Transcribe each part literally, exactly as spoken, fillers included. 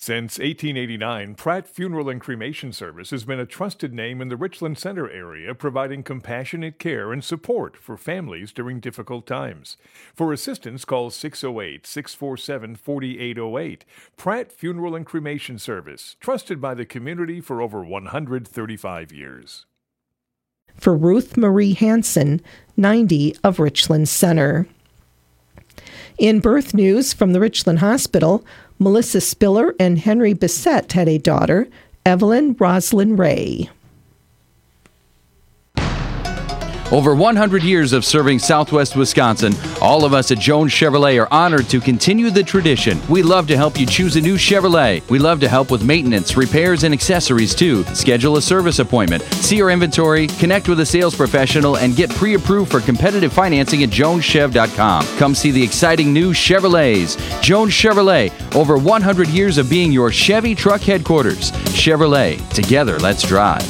Since eighteen eighty-nine, Pratt Funeral and Cremation Service has been a trusted name in the Richland Center area, providing compassionate care and support for families during difficult times. For assistance, call six oh eight, six four seven, four eight oh eight. Pratt Funeral and Cremation Service, trusted by the community for over one hundred thirty-five years. For Ruth Marie Hansen, ninety, of Richland Center. In birth news from the Richland Hospital, Melissa Spiller and Henry Bissett had a daughter, Evelyn Roslyn Ray. Over one hundred years of serving Southwest Wisconsin, all of us at Jones Chevrolet are honored to continue the tradition. We love to help you choose a new Chevrolet. We love to help with maintenance, repairs, and accessories too. Schedule a service appointment, see our inventory, connect with a sales professional, and get pre-approved for competitive financing at jones chev dot com. Come see the exciting new Chevrolets. Jones Chevrolet, over one hundred years of being your Chevy truck headquarters. Chevrolet, together let's drive.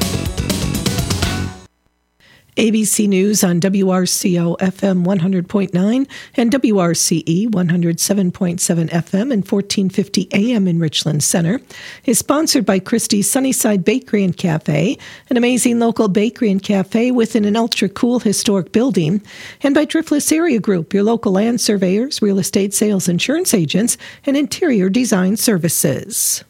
A B C News on W R C O F M one hundred point nine and W R C E one oh seven point seven F M and fourteen fifty A M in Richland Center is sponsored by Christie's Sunnyside Bakery and Cafe, an amazing local bakery and cafe within an ultra-cool historic building, and by Driftless Area Group, your local land surveyors, real estate sales insurance agents, and interior design services.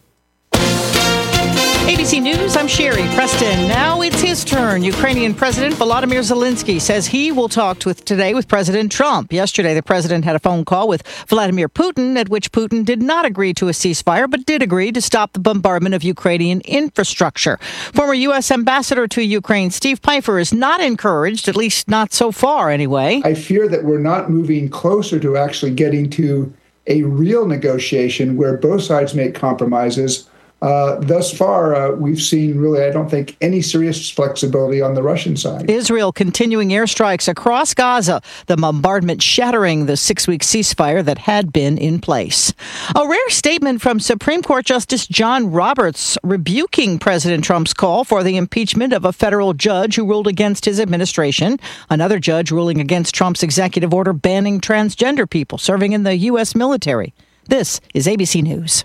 A B C News, I'm Sherry Preston. Now it's his turn. Ukrainian President Volodymyr Zelensky says he will talk with today with President Trump. Yesterday, the president had a phone call with Vladimir Putin, at which Putin did not agree to a ceasefire, but did agree to stop the bombardment of Ukrainian infrastructure. Former U S ambassador to Ukraine, Steve Pfeiffer, is not encouraged, at least not so far anyway. I fear that we're not moving closer to actually getting to a real negotiation where both sides make compromises. Uh, thus far, uh, we've seen really, I don't think, any serious flexibility on the Russian side. Israel continuing airstrikes across Gaza, the bombardment shattering the six-week ceasefire that had been in place. A rare statement from Supreme Court Justice John Roberts rebuking President Trump's call for the impeachment of a federal judge who ruled against his administration. Another judge ruling against Trump's executive order banning transgender people serving in the U S military. This is A B C News.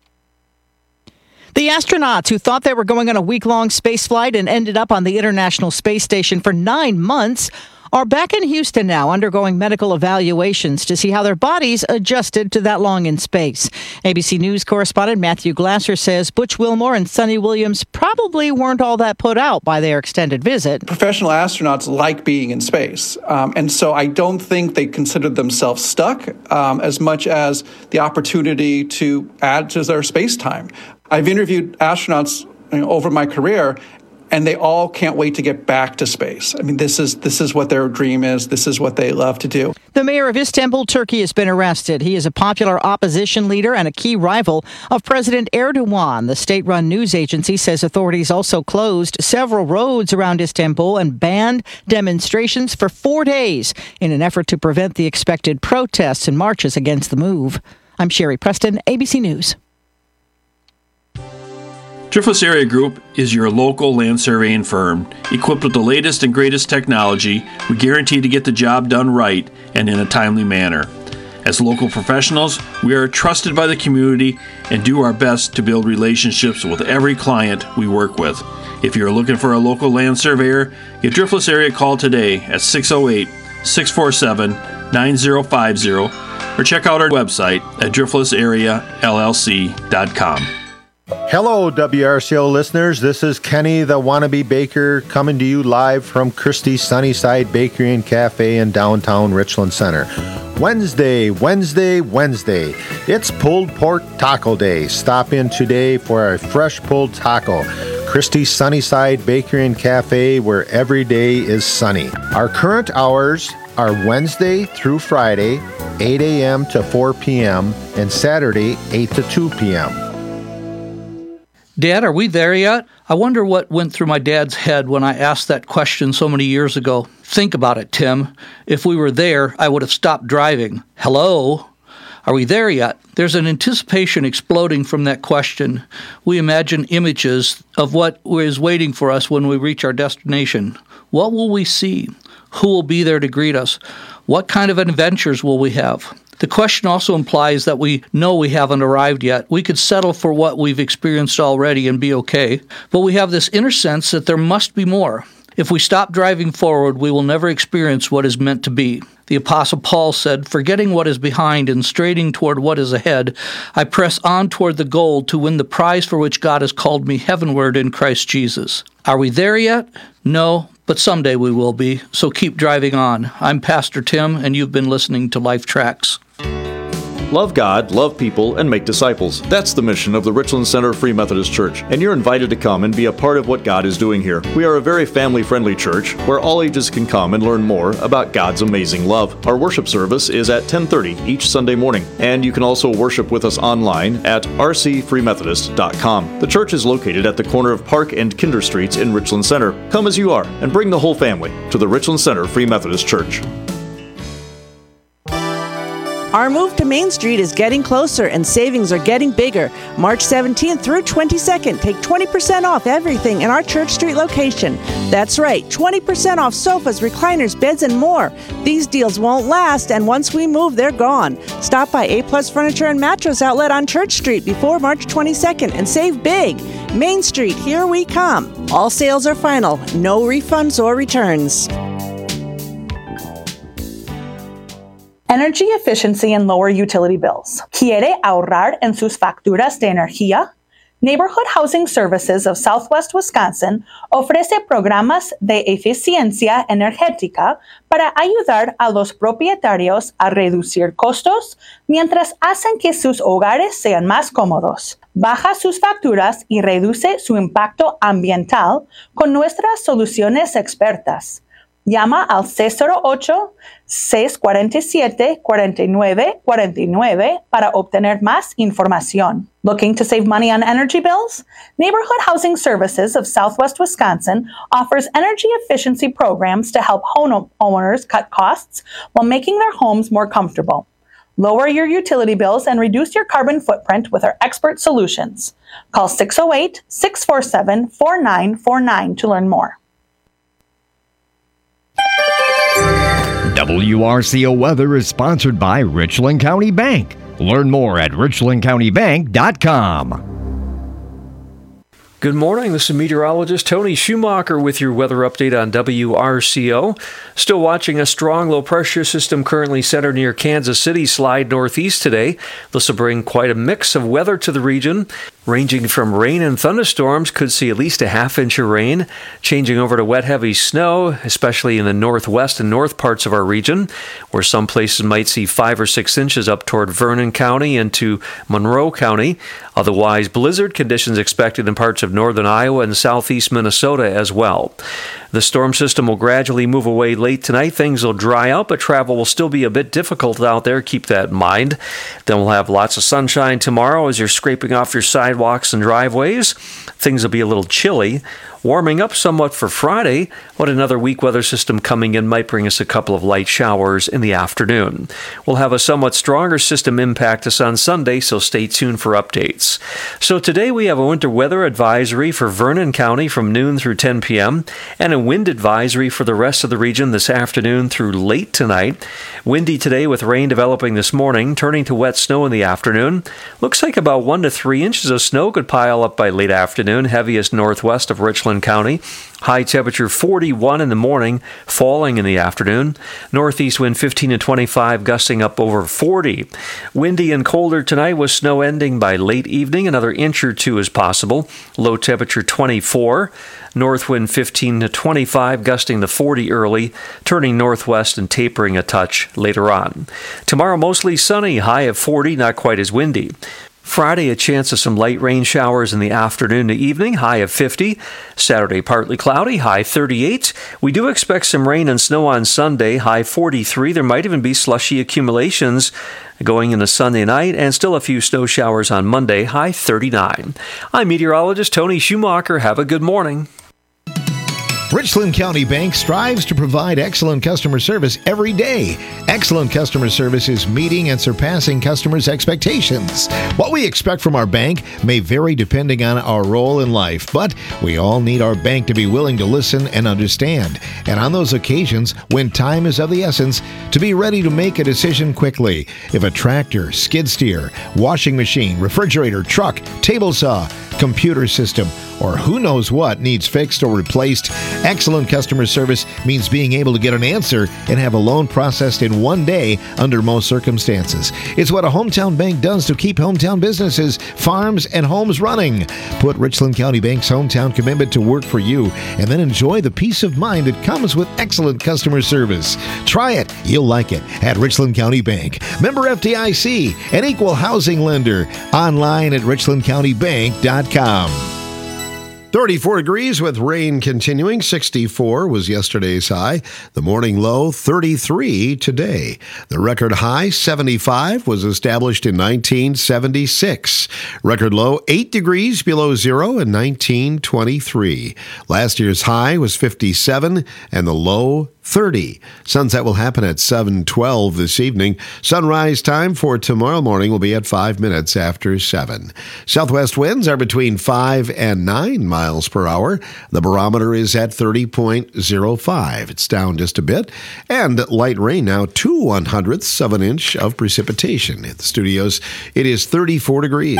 The astronauts who thought they were going on a week-long space flight and ended up on the International Space Station for nine months are back in Houston now, undergoing medical evaluations to see how their bodies adjusted to that long in space. A B C News correspondent Matthew Glasser says Butch Wilmore and Sonny Williams probably weren't all that put out by their extended visit. Professional astronauts like being in space, um, and so I don't think they considered themselves stuck um, as much as the opportunity to add to their space time. I've interviewed astronauts you know, over my career, and they all can't wait to get back to space. I mean, this is this is what their dream is. This is what they love to do. The mayor of Istanbul, Turkey, has been arrested. He is a popular opposition leader and a key rival of President Erdogan. The state-run news agency says authorities also closed several roads around Istanbul and banned demonstrations for four days in an effort to prevent the expected protests and marches against the move. I'm Sherry Preston, A B C News. Driftless Area Group is your local land surveying firm. Equipped with the latest and greatest technology, we guarantee to get the job done right and in a timely manner. As local professionals, we are trusted by the community and do our best to build relationships with every client we work with. If you're looking for a local land surveyor, give Driftless Area a call today at six oh eight, six four seven, nine oh five oh or check out our website at driftless area l l c dot com. Hello, W R C O listeners. This is Kenny, the wannabe baker, coming to you live from Christie's Sunnyside Bakery and Cafe in downtown Richland Center. Wednesday, Wednesday, Wednesday. It's pulled pork taco day. Stop in today for a fresh pulled taco. Christie's Sunnyside Bakery and Cafe, where every day is sunny. Our current hours are Wednesday through Friday, eight a.m. to four p.m., and Saturday, eight to two p.m. Dad, are we there yet? I wonder what went through my dad's head when I asked that question so many years ago. Think about it, Tim. If we were there, I would have stopped driving. Hello? Are we there yet? There's an anticipation exploding from that question. We imagine images of what is waiting for us when we reach our destination. What will we see? Who will be there to greet us? What kind of adventures will we have? The question also implies that we know we haven't arrived yet. We could settle for what we've experienced already and be okay, but we have this inner sense that there must be more. If we stop driving forward, we will never experience what is meant to be. The Apostle Paul said, "Forgetting what is behind and straining toward what is ahead, I press on toward the goal to win the prize for which God has called me heavenward in Christ Jesus." Are we there yet? No, but someday we will be, so keep driving on. I'm Pastor Tim, and you've been listening to Life Tracks. Love God, love people, and make disciples. That's the mission of the Richland Center Free Methodist Church, and you're invited to come and be a part of what God is doing here. We are a very family-friendly church where all ages can come and learn more about God's amazing love. Our worship service is at ten thirty each Sunday morning, and you can also worship with us online at r c free methodist dot com. The church is located at the corner of Park and Kinder Streets in Richland Center. Come as you are, and bring the whole family to the Richland Center Free Methodist Church. Our move to Main Street is getting closer and savings are getting bigger. March seventeenth through twenty-second, take twenty percent off everything in our Church Street location. That's right, twenty percent off sofas, recliners, beds, and more. These deals won't last, and once we move, they're gone. Stop by A-Plus Furniture and Mattress Outlet on Church Street before March twenty-second and save big. Main Street, here we come. All sales are final, no refunds or returns. Energy efficiency and lower utility bills. ¿Quiere ahorrar en sus facturas de energía? Neighborhood Housing Services of Southwest Wisconsin ofrece programas de eficiencia energética para ayudar a los propietarios a reducir costos mientras hacen que sus hogares sean más cómodos. Baja sus facturas y reduce su impacto ambiental con nuestras soluciones expertas. Llama al seis cero ocho, seis cuatro siete, cuatro nueve cuatro nueve para obtener más información. Looking to save money on energy bills? Neighborhood Housing Services of Southwest Wisconsin offers energy efficiency programs to help homeowners cut costs while making their homes more comfortable. Lower your utility bills and reduce your carbon footprint with our expert solutions. Call six oh eight, six four seven, four nine four nine to learn more. W R C O Weather is sponsored by Richland County Bank. Learn more at richland county bank dot com. Good morning, this is meteorologist Tony Schumacher with your weather update on W R C O. Still watching a strong low-pressure system currently centered near Kansas City slide northeast today. This will bring quite a mix of weather to the region, ranging from rain and thunderstorms, could see at least a half inch of rain, changing over to wet, heavy snow, especially in the northwest and north parts of our region, where some places might see five or six inches up toward Vernon County and to Monroe County. Otherwise, blizzard conditions expected in parts of northern Iowa and southeast Minnesota as well. The storm system will gradually move away late tonight. Things will dry out, but travel will still be a bit difficult out there. Keep that in mind. Then we'll have lots of sunshine tomorrow as you're scraping off your sidewalks and driveways. Things will be a little chilly. Warming up somewhat for Friday, but another weak weather system coming in might bring us a couple of light showers in the afternoon. We'll have a somewhat stronger system impact us on Sunday, so stay tuned for updates. So today we have a winter weather advisory for Vernon County from noon through ten p.m. and a wind advisory for the rest of the region this afternoon through late tonight. Windy today with rain developing this morning, turning to wet snow in the afternoon. Looks like about one to three inches of snow could pile up by late afternoon, heaviest northwest of Richland County. High temperature forty-one in the morning, falling in the afternoon. Northeast wind fifteen to twenty-five, gusting up over forty. Windy and colder tonight with snow ending by late evening. Another inch or two is possible. Low temperature twenty-four. North wind fifteen to twenty-five, gusting to forty early, turning northwest and tapering a touch later on. Tomorrow mostly sunny, high of forty, not quite as windy. Friday, a chance of some light rain showers in the afternoon to evening, high of fifty. Saturday, partly cloudy, high thirty-eight. We do expect some rain and snow on Sunday, high forty-three. There might even be slushy accumulations going into Sunday night, and still a few snow showers on Monday, high thirty-nine. I'm meteorologist Tony Schumacher. Have a good morning. Richland County Bank strives to provide excellent customer service every day. Excellent customer service is meeting and surpassing customers' expectations. What we expect from our bank may vary depending on our role in life, but we all need our bank to be willing to listen and understand. And on those occasions, when time is of the essence, to be ready to make a decision quickly. If a tractor, skid steer, washing machine, refrigerator, truck, table saw, computer system, or who knows what needs fixed or replaced, excellent customer service means being able to get an answer and have a loan processed in one day under most circumstances. It's what a hometown bank does to keep hometown businesses, farms, and homes running. Put Richland County Bank's hometown commitment to work for you and then enjoy the peace of mind that comes with excellent customer service. Try it. You'll like it at Richland County Bank. Member F D I C, an equal housing lender. Online at richland county bank dot com. thirty-four degrees with rain continuing. sixty-four was yesterday's high. The morning low, thirty-three today. The record high, seventy-five, was established in nineteen seventy-six. Record low, eight degrees below zero in nineteen twenty-three. Last year's high was fifty-seven and the low, thirty. Sunset will happen at seven twelve this evening. Sunrise time for tomorrow morning will be at five minutes after seven. Southwest winds are between five and nine miles per hour. The barometer is at thirty point oh five. It's down just a bit. And light rain now, two one hundredths of an inch of precipitation. At the studios, it is thirty-four degrees.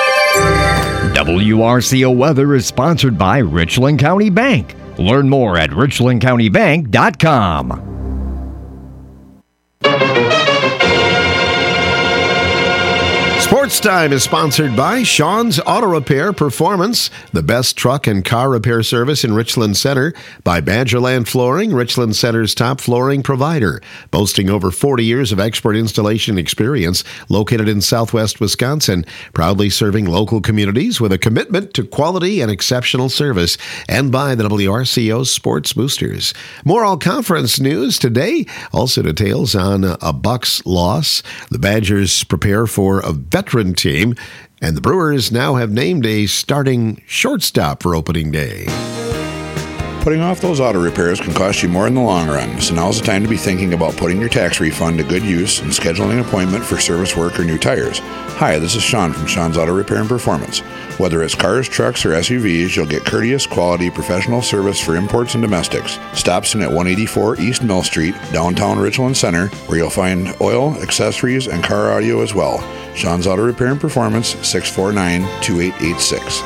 W R C O weather is sponsored by Richland County Bank. Learn more at richland county bank dot com. Sports Time is sponsored by Sean's Auto Repair Performance, the best truck and car repair service in Richland Center, by Badgerland Flooring, Richland Center's top flooring provider, boasting over forty years of expert installation experience, located in Southwest Wisconsin, proudly serving local communities with a commitment to quality and exceptional service, and by the W R C O Sports Boosters. More all-conference news today, also details on a Bucks loss. The Badgers prepare for a veteran team, and the Brewers now have named a starting shortstop for opening day. Putting off those auto repairs can cost you more in the long run, so now's the time to be thinking about putting your tax refund to good use and scheduling an appointment for service work or new tires. Hi, this is Sean from Sean's Auto Repair and Performance. Whether it's cars, trucks, or S U Vs, you'll get courteous, quality, professional service for imports and domestics. Stops in at one eighty-four East Mill Street, downtown Richland Center, where you'll find oil, accessories, and car audio as well. Sean's Auto Repair and Performance, six four nine, two eight eight six.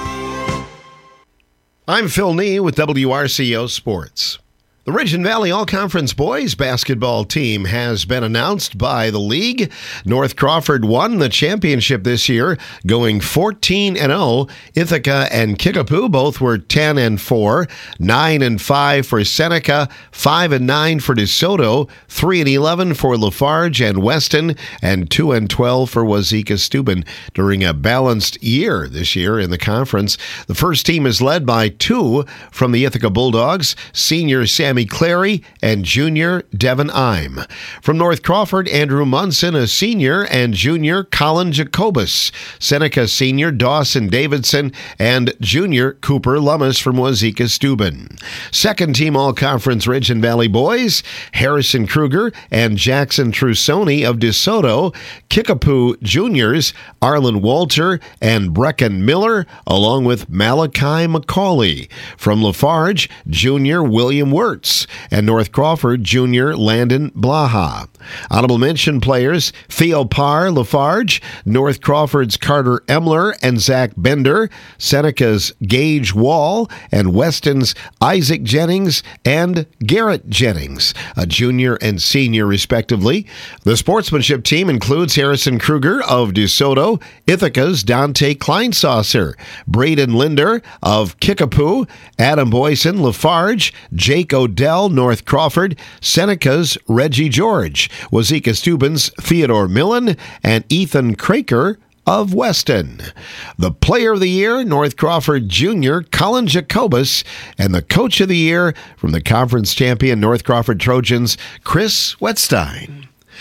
I'm Phil Nee with W R C O Sports. The Ridge and Valley All-Conference Boys basketball team has been announced by the league. North Crawford won the championship this year, going fourteen and oh. Ithaca and Kickapoo both were ten and four, nine and five for Seneca, five and nine for DeSoto, three and eleven for Lafarge and Weston, and two and twelve for Wazeeka-Steuben during a balanced year this year in the conference. The first team is led by two from the Ithaca Bulldogs, senior Sam Sammy Clary and junior Devin Ime. From North Crawford, Andrew Munson, a senior, and junior Colin Jacobus. Seneca senior Dawson Davidson and junior Cooper Lummis from Wazeeka-Steuben. Second team All-Conference Ridge and Valley Boys, Harrison Kruger and Jackson Trusoni of DeSoto. Kickapoo juniors, Arlen Walter and Brecken Miller, along with Malachi McCauley. From Lafarge, junior William Wirtz, and North Crawford, junior Landon Blaha. Honorable mention players, Theo Parr, Lafarge, North Crawford's Carter Emler and Zach Bender, Seneca's Gage Wall, and Weston's Isaac Jennings and Garrett Jennings, a junior and senior respectively. The sportsmanship team includes Harrison Kruger of DeSoto, Ithaca's Dante Kleinsaucer, Braden Linder of Kickapoo, Adam Boyson, Lafarge, Jake Odell, North Crawford, Seneca's Reggie George, Wazeeka-Steuben's Theodore Millen, and Ethan Craker of Weston. The Player of the Year, North Crawford Junior Colin Jacobus, and the Coach of the Year from the conference champion North Crawford Trojans, Chris Wetstein.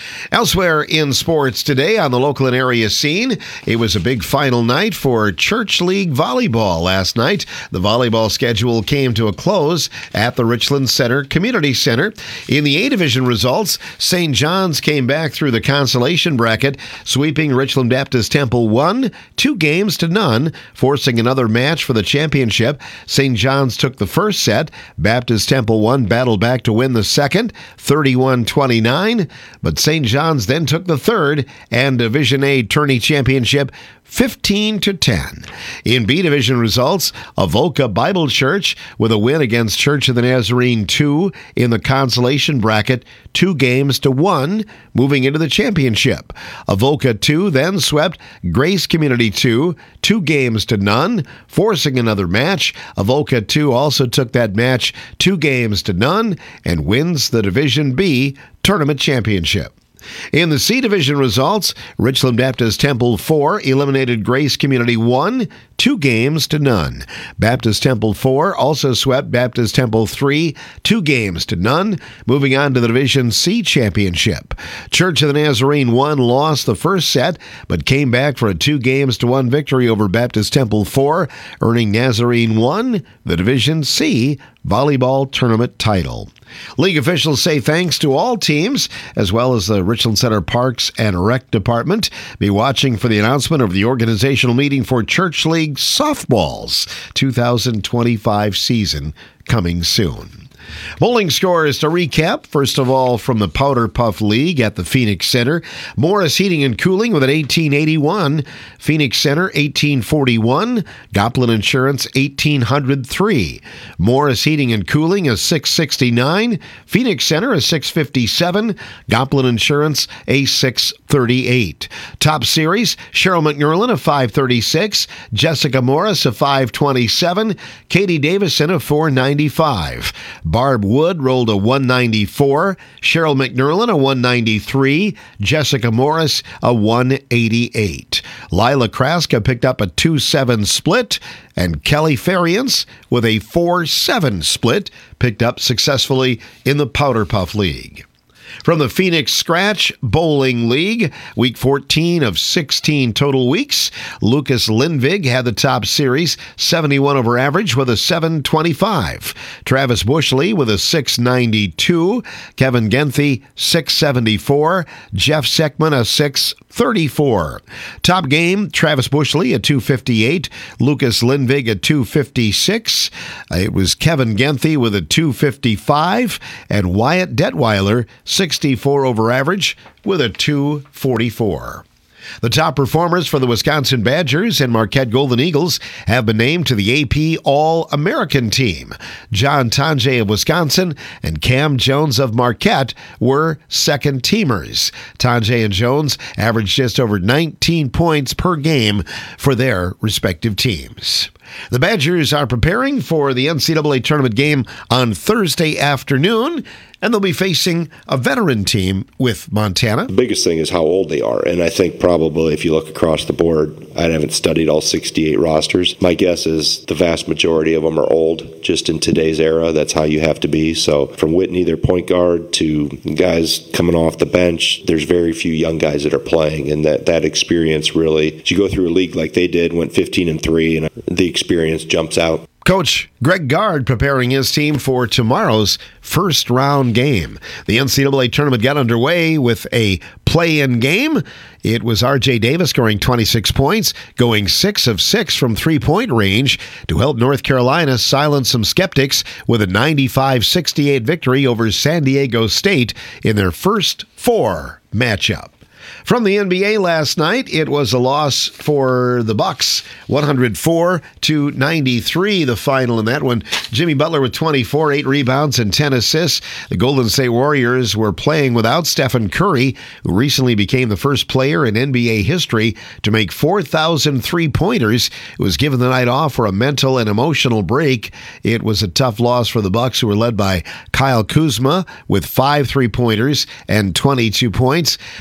Elsewhere in sports today on the local and area scene, it was a big final night for Church League Volleyball last night. The volleyball schedule came to a close at the Richland Center Community Center. In the A Division results, Saint John's came back through the consolation bracket, sweeping Richland Baptist Temple one, two games to none, forcing another match for the championship. Saint John's took the first set. Baptist Temple one battled back to win the second, thirty-one twenty-nine, but Saint John's then took the third and Division A tourney championship fifteen to ten. In B Division results, Avoca Bible Church with a win against Church of the Nazarene two in the consolation bracket, two games to one, moving into the championship. Avoca two then swept Grace Community two, two games to none, forcing another match. Avoca two also took that match two games to none and wins the Division B tournament championship. In the C Division results, Richland Baptist Temple four eliminated Grace Community one, two games to none. Baptist Temple four also swept Baptist Temple three, two games to none, moving on to the Division C championship. Church of the Nazarene one lost the first set, but came back for a two games to one victory over Baptist Temple four, earning Nazarene one the Division C volleyball tournament title. League officials say thanks to all teams, as well as the Richland Center Parks and Rec Department. Be watching for the announcement of the organizational meeting for Church League Softball's two thousand twenty-five season coming soon. Bowling scores to recap. First of all, from the Powder Puff League at the Phoenix Center. Morris Heating and Cooling with an eighteen eighty-one. Phoenix Center eighteen forty-one. Goplin Insurance eighteen oh three. Morris Heating and Cooling a six sixty-nine. Phoenix Center a six fifty-seven. Goplin Insurance a six thirty-eight. Top Series, Cheryl McNerlin a five thirty-six. Jessica Morris a five twenty-seven. Katie Davison a four ninety-five. Barb Wood rolled a one ninety-four, Cheryl McNerlin a one ninety-three, Jessica Morris a one eighty-eight. Lila Kraska picked up a two seven split, and Kelly Farians with a four seven split picked up successfully in the Powder Puff League. From the Phoenix Scratch Bowling League, week fourteen of sixteen total weeks, Lucas Lindvig had the top series, seventy-one over average with a seven twenty-five. Travis Bushley with a six ninety-two. Kevin Genthy, six seventy-four. Jeff Seckman, a six thirty-four. Top game, Travis Bushley, a two fifty-eight. Lucas Lindvig, a two fifty-six. It was Kevin Genthy with a two fifty-five. And Wyatt Detweiler, sixty-four over average with a two forty-four. The top performers for the Wisconsin Badgers and Marquette Golden Eagles have been named to the A P All-American team. John Tange of Wisconsin and Cam Jones of Marquette were second-teamers. Tange and Jones averaged just over nineteen points per game for their respective teams. The Badgers are preparing for the N C double A tournament game on Thursday afternoon, and they'll be facing a veteran team with Montana. The biggest thing is how old they are, and I think probably if you look across the board, I haven't studied all sixty-eight rosters. My guess is the vast majority of them are old, just in today's era. That's how you have to be. So from Whitney, their point guard, to guys coming off the bench, there's very few young guys that are playing, and that, that experience really, as you go through a league like they did, went fifteen and three, and the experience jumps out. Coach Greg Gard preparing his team for tomorrow's first round game. The N C double A tournament got underway with a play-in game. It was R J Davis scoring twenty-six points, going six of six from three-point range to help North Carolina silence some skeptics with a ninety-five sixty-eight victory over San Diego State in their first four matchup. From the N B A last night, it was a loss for the Bucks, one oh four to ninety-three, the final in that one. Jimmy Butler with twenty-four, eight rebounds, and ten assists. The Golden State Warriors were playing without Stephen Curry, who recently became the first player in N B A history to make four thousand three-pointers. It was given the night off for a mental and emotional break. It was a tough loss for the Bucks, who were led by Kyle Kuzma with five three-pointers and twenty-two points. Giannis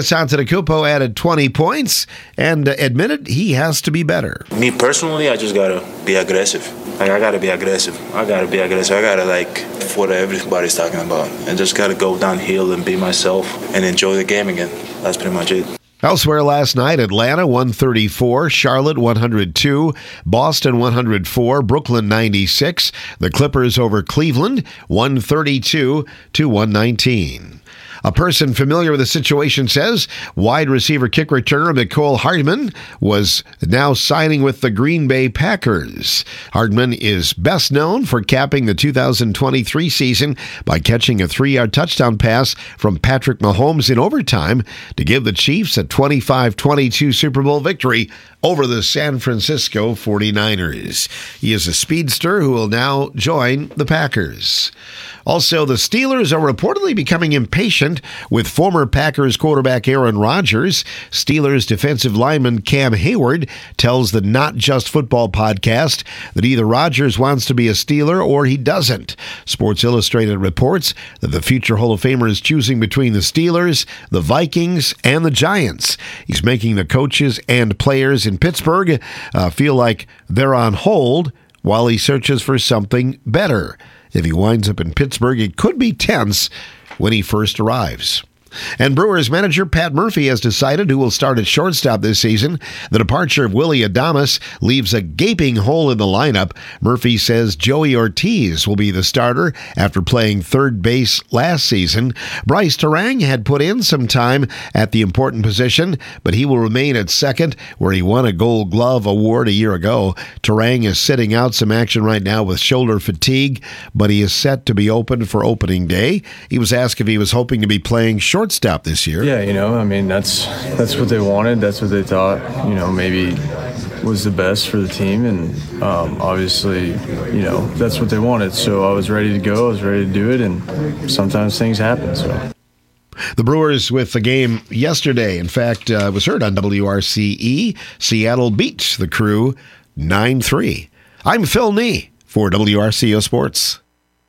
Giannis Antetokounmpo added twenty points and admitted he has to be better. Me personally, I just gotta be aggressive. Like, I gotta be aggressive. I gotta be aggressive. I gotta, like, what everybody's talking about. And just gotta go downhill and be myself and enjoy the game again. That's pretty much it. Elsewhere last night, Atlanta one thirty-four, Charlotte one hundred two, Boston one hundred four, Brooklyn ninety-six. The Clippers over Cleveland one thirty-two to one nineteen. A person familiar with the situation says wide receiver kick returner Mecole Hardman was now signing with the Green Bay Packers. Hardman is best known for capping the two thousand twenty-three season by catching a three-yard touchdown pass from Patrick Mahomes in overtime to give the Chiefs a twenty-five twenty-two Super Bowl victory over the San Francisco forty-niners. He is a speedster who will now join the Packers. Also, the Steelers are reportedly becoming impatient with former Packers quarterback Aaron Rodgers. Steelers defensive lineman Cam Hayward tells the Not Just Football podcast that either Rodgers wants to be a Steeler or he doesn't. Sports Illustrated reports that the future Hall of Famer is choosing between the Steelers, the Vikings, and the Giants. He's making the coaches and players in Pittsburgh uh, feel like they're on hold while he searches for something better. If he winds up in Pittsburgh, it could be tense when he first arrives. And Brewers manager Pat Murphy has decided who will start at shortstop this season. The departure of Willie Adames leaves a gaping hole in the lineup. Murphy says Joey Ortiz will be the starter after playing third base last season. Bryce Terang had put in some time at the important position, but he will remain at second, where he won a Gold Glove award a year ago. Terang is sitting out some action right now with shoulder fatigue, but he is set to be open for opening day. He was asked if he was hoping to be playing short shortstop this year. Yeah, you know, I mean, that's that's what they wanted. That's what they thought, you know, maybe was the best for the team. And um, obviously, you know, that's what they wanted. So I was ready to go. I was ready to do it. And sometimes things happen, so. The Brewers with the game yesterday. In fact, uh, was heard on W R C E. Seattle beat the Crew nine three. I'm Phil Nee for W R C O Sports.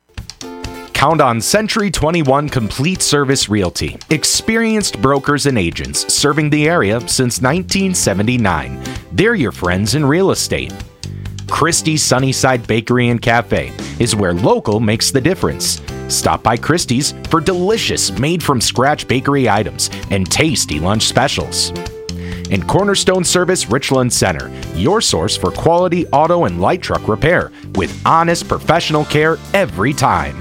Count on Century twenty-one Complete Service Realty. Experienced brokers and agents serving the area since nineteen seventy-nine. They're your friends in real estate. Christie's Sunnyside Bakery and Cafe is where local makes the difference. Stop by Christie's for delicious made-from-scratch bakery items and tasty lunch specials. And Cornerstone Service Richland Center, your source for quality auto and light truck repair with honest professional care every time.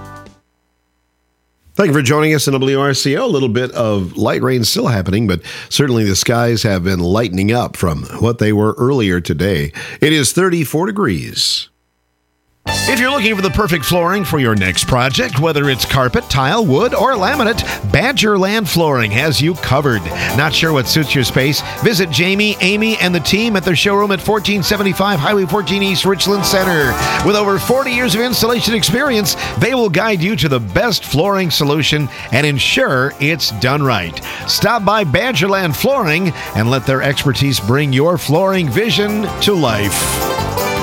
Thank you for joining us in W R C O. A little bit of light rain still happening, but certainly the skies have been lightening up from what they were earlier today. It is thirty-four degrees. If you're looking for the perfect flooring for your next project, whether it's carpet, tile, wood, or laminate, Badgerland Flooring has you covered. Not sure what suits your space? Visit Jamie, Amy, and the team at their showroom at fourteen seventy-five Highway fourteen East, Richland Center. With over forty years of installation experience, they will guide you to the best flooring solution and ensure it's done right. Stop by Badgerland Flooring and let their expertise bring your flooring vision to life.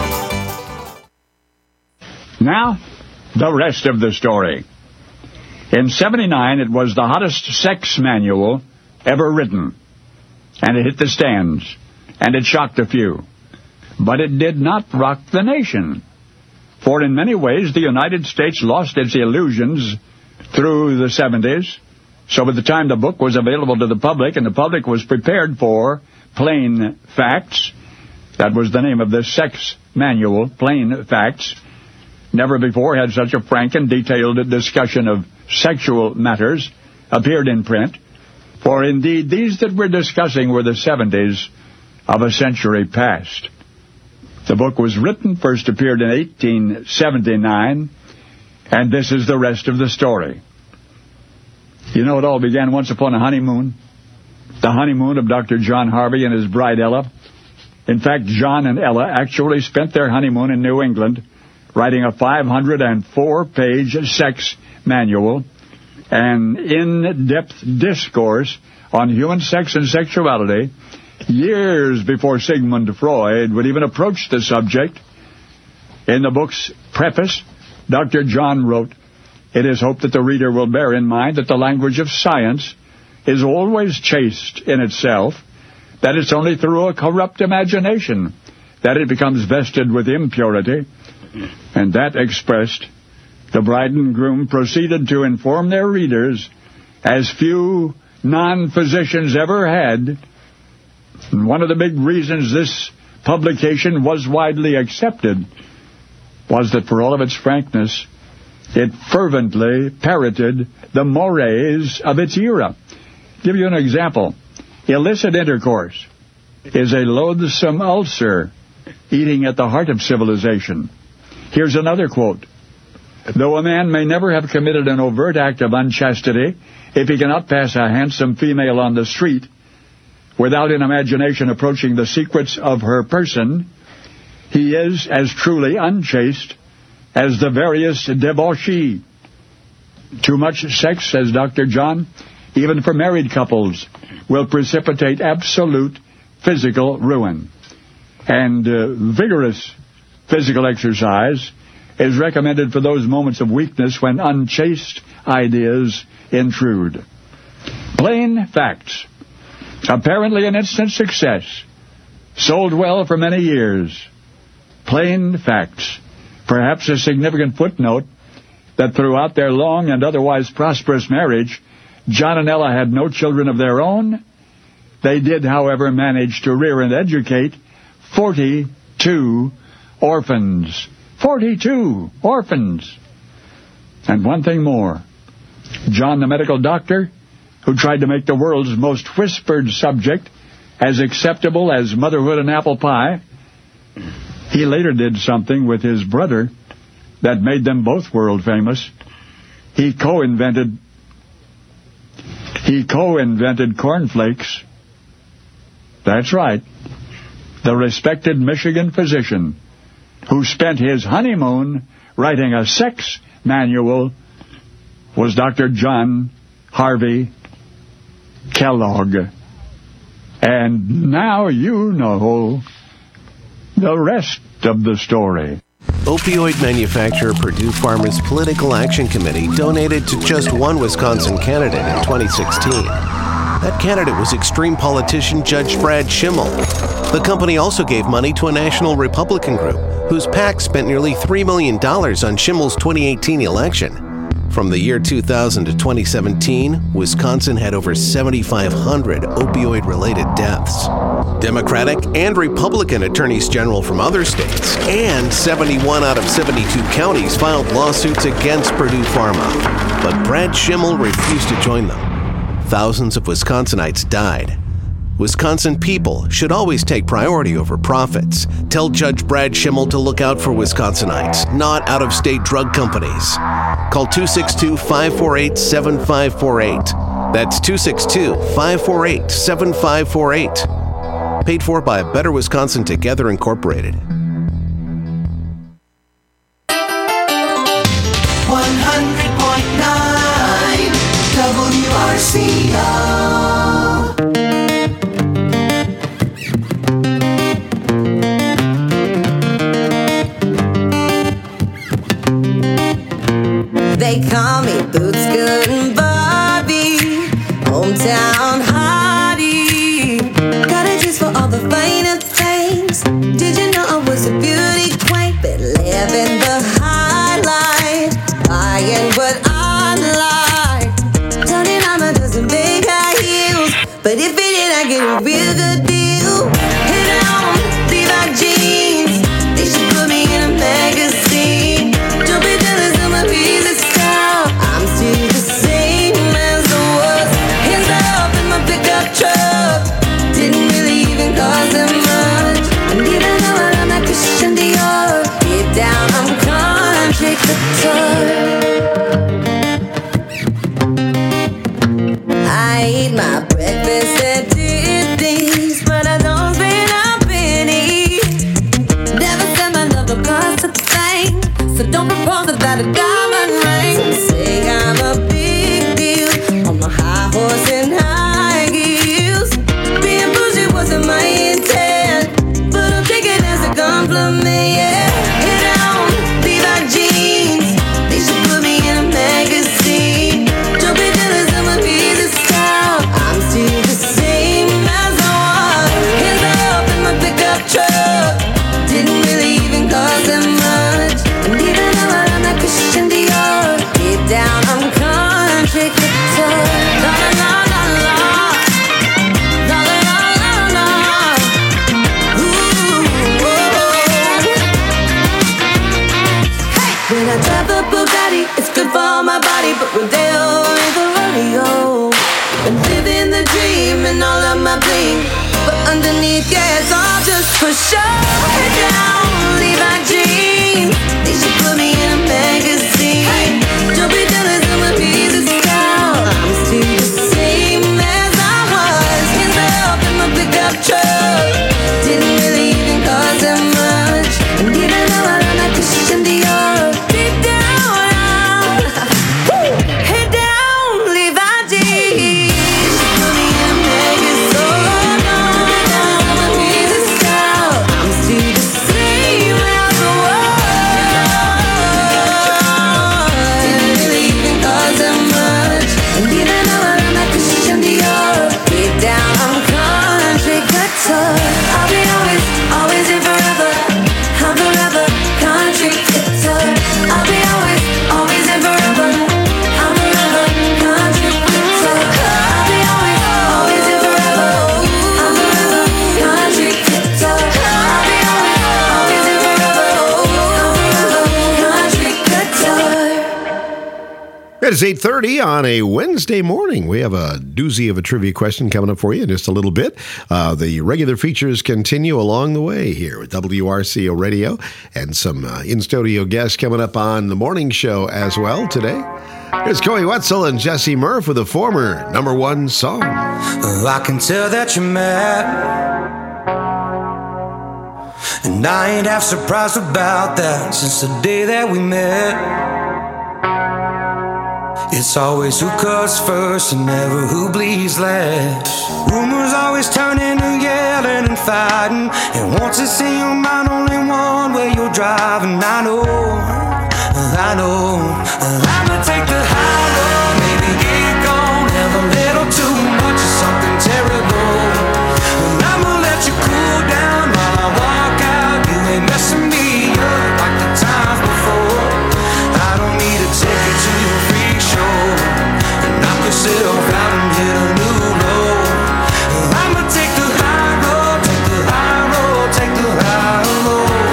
Now, the rest of the story. In seventy-nine, it was the hottest sex manual ever written, and it hit the stands, and it shocked a few. But it did not rock the nation, for in many ways the United States lost its illusions through the seventies, so by the time the book was available to the public and the public was prepared for Plain Facts, that was the name of this sex manual, Plain Facts. Never before had such a frank and detailed discussion of sexual matters appeared in print, for indeed these that we're discussing were the seventies of a century past. The book was written, first appeared in eighteen seventy-nine, and this is the rest of the story. You know, it all began once upon a honeymoon, the honeymoon of Doctor John Harvey and his bride Ella. In fact, John and Ella actually spent their honeymoon in New England, writing a five hundred four page sex manual, an in-depth discourse on human sex and sexuality, years before Sigmund Freud would even approach the subject. In the book's preface, Doctor John wrote, "It is hoped that the reader will bear in mind that the language of science is always chaste in itself, that it's only through a corrupt imagination that it becomes vested with impurity, and that expressed, the bride and groom proceeded to inform their readers, as few non-physicians ever had. And one of the big reasons this publication was widely accepted was that, for all of its frankness, it fervently parroted the mores of its era. Give you an example. Illicit intercourse is a loathsome ulcer eating at the heart of civilization. Here's another quote. Though a man may never have committed an overt act of unchastity, if he cannot pass a handsome female on the street without in imagination approaching the secrets of her person, he is as truly unchaste as the veriest debauchee. Too much sex, says Doctor John, even for married couples, will precipitate absolute physical ruin. And uh, vigorous physical exercise is recommended for those moments of weakness when unchaste ideas intrude. Plain facts. Apparently an instant success. Sold well for many years. Plain facts. Perhaps a significant footnote that throughout their long and otherwise prosperous marriage, John and Ella had no children of their own. They did, however, manage to rear and educate forty-two orphans. forty-two orphans. And one thing more. John, the medical doctor, who tried to make the world's most whispered subject as acceptable as motherhood and apple pie, he later did something with his brother that made them both world famous. He co-invented he co-invented cornflakes. That's right. The respected Michigan physician who spent his honeymoon writing a sex manual was Doctor John Harvey Kellogg. And now you know the rest of the story. Opioid manufacturer Purdue Pharma's Political Action Committee donated to just one Wisconsin candidate in twenty sixteen. That candidate was extreme politician Judge Brad Schimmel. The company also gave money to a national Republican group whose PAC spent nearly three million dollars on Schimmel's twenty eighteen election. From the year two thousand to twenty seventeen, Wisconsin had over seventy-five hundred opioid-related deaths. Democratic and Republican attorneys general from other states and seventy-one out of seventy-two counties filed lawsuits against Purdue Pharma. But Brad Schimmel refused to join them. Thousands of Wisconsinites died. Wisconsin people should always take priority over profits. Tell Judge Brad Schimmel to look out for Wisconsinites, not out-of-state drug companies. Call two six two, five four eight, seven five four eight. That's two six two, five four eight, seven five four eight. Paid for by Better Wisconsin Together Incorporated. one hundred point nine W R C O. They call me Boots Good and Bobby, hometown hottie. Got a juice for all the finer things. Did you know I was a beauty queen? Been living the high life, buying what I like. Turning on a dozen big high heels, but if it did, I get a real good deal. Hit on Levi jeans, they should put me in a magazine. Don't be jealous of my piece of style. I'm still the same as I was. Hands up in my pickup truck. Didn't really even cost that much. And even though I'm not Christian Dior, deep down I'm gonna take the tour. I eat my breakfast at Disney's, but I don't spend a penny. Never said my love don't cost a thing, so don't propose without a diamond ring. Say I'm a big deal on my high horse and high heels. Being bougie wasn't my intent, but I'll take it as a compliment, yeah. Hit on Levi jeans, they should put me in a magazine. Don't be jealous of my piece of style. my body, but Rodeo ain't the rodeo. Been living the dream and all of my bling, but underneath, yeah, it's all just for show. Head down, leave my jeans. They should put me in a magazine. Don't be jealous of my piece of style. I'm still the same as I was. Hands up in my pickup truck. Didn't really even cost that much. And even though I don't like Christian Dior, deep down, head down, leave my jeans. They should put me in a magazine. So long, my piece of style. I'm still the same as I was. Didn't really even cost that much. And even though I don't like Christian Dior, deep down, I'm country couture. I'll be always, always and forever. I'm forever country couture. I'll be always, always and forever. I'm forever country couture. I'll be always, always and forever. I'm forever country couture. I'll be always, always and forever. I'm forever country couture. It is eight thirty on a Wednesday morning. We have a doozy of a trivia question coming up for you in just a little bit. Uh, the regular features continue along the way here with W R C O Radio, and some uh, in-studio guests coming up on the morning show as well today. Here's Corey Wetzel and Jesse Murph with a former number one song. I can tell that you're mad, and I ain't half surprised about that since the day that we met. It's always who cuts first and never who bleeds last. Rumors always turn into yelling and fighting, and once it's in your mind, only one way you're driving. I know, I know, I'ma take the high road, maybe get gone, have a little too much of something terrible. I'ma let you cool down while I walk out. You ain't messing me up like the times before. I don't need to take you to your freak show and knock yourself out and hit a new low. I'ma take the high road, take the high road, take the high road.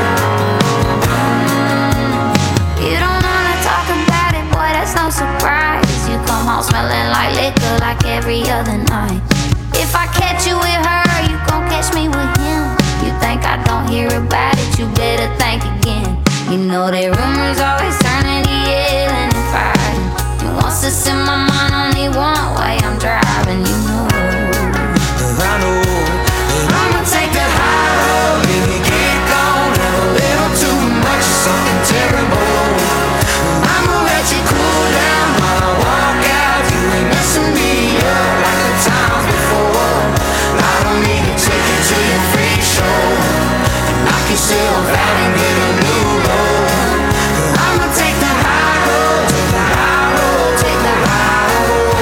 You don't wanna talk about it, boy, that's no surprise. You come home smelling like liquor like every other night. If I catch you with her, you gon' catch me with him. You think I don't hear about it, you better think again. You know that rumors always turn into yelling and fighting. And once it's in my mind, only one way I'm driving, you know. I know that I'ma take the high road, maybe get gone, have a little too much of something terrible. I'ma let you cool down while I walk out. You ain't messing me up like the times before. I don't need to take you to your freak show and knock yourself out and get a new low. I'ma take the high road, take the high road, take the high road.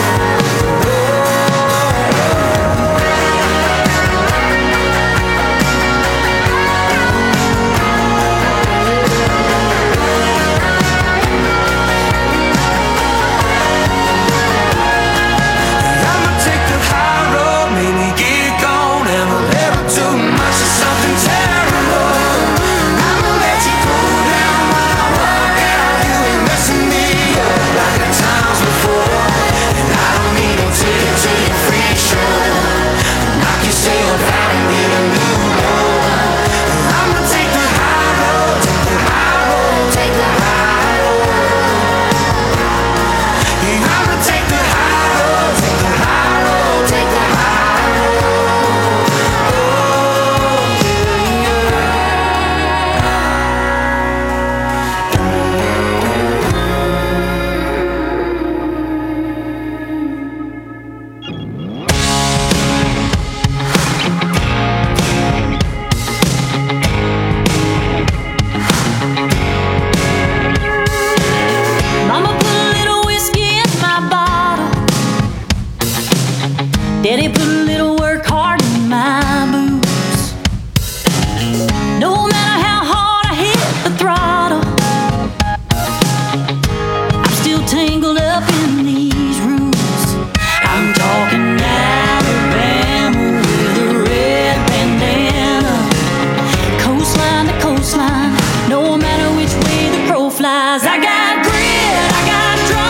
I'ma take the high road, maybe get gone, have a little too much of something terrible. I'ma let you cool down while I walk out. You ain't messing me up like the times before. And I don't need to take you to your freak show, knock yourself out and get a new low. I'ma take the high road, take the high road, take the high road. Yeah, I'ma take the high road, take the high road, take the high road. Oh, yeah, Mama put a little whiskey in my bottle. Daddy put a little work hard in my boots. No matter how hard I hit the throttle, I'm still tangled up in these roots. I'm talking Alabama with a red bandana, coastline to coastline, no matter which way the crow flies. I got grit, I got drive.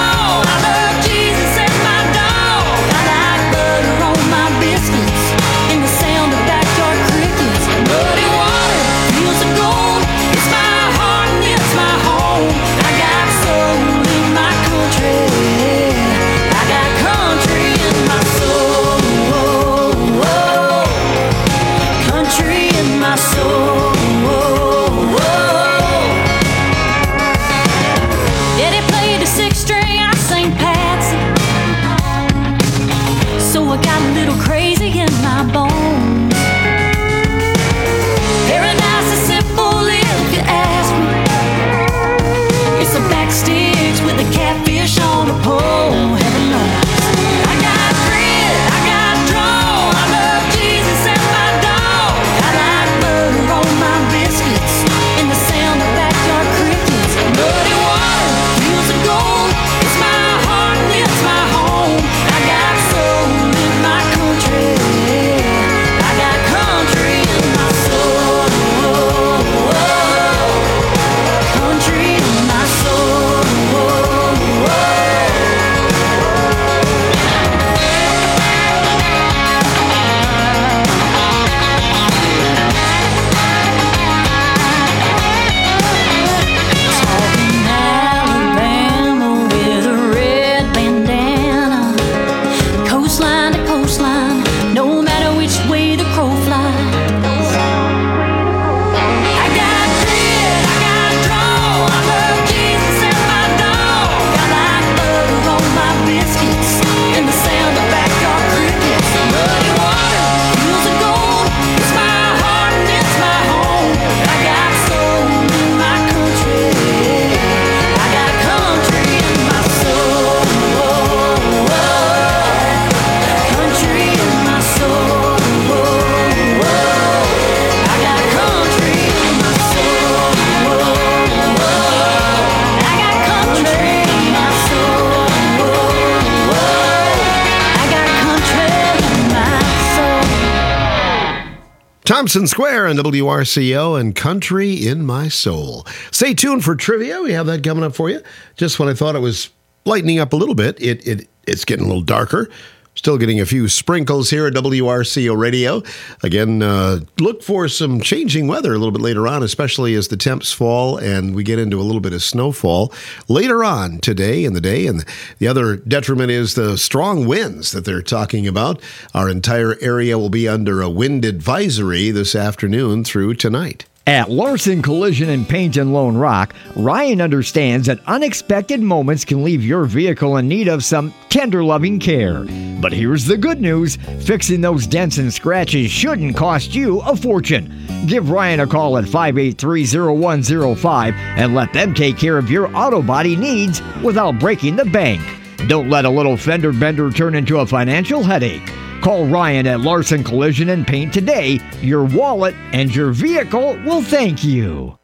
Thompson Square on W R C O and Country in My Soul. Stay tuned for trivia. We have that coming up for you. Just when I thought it was lightening up a little bit, it, it it's getting a little darker. Still getting a few sprinkles here at W R C O Radio. Again, uh, look for some changing weather a little bit later on, especially as the temps fall and we get into a little bit of snowfall later on today in the day. And the other detriment is the strong winds that they're talking about. Our entire area will be under a wind advisory this afternoon through tonight. At Larson Collision and Paint in Lone Rock, Ryan understands that unexpected moments can leave your vehicle in need of some tender loving care. But here's the good news. Fixing those dents and scratches shouldn't cost you a fortune. Give Ryan a call at five eight three, zero one zero five and let them take care of your auto body needs without breaking the bank. Don't let a little fender bender turn into a financial headache. Call Ryan at Larson Collision and Paint today. Your wallet and your vehicle will thank you.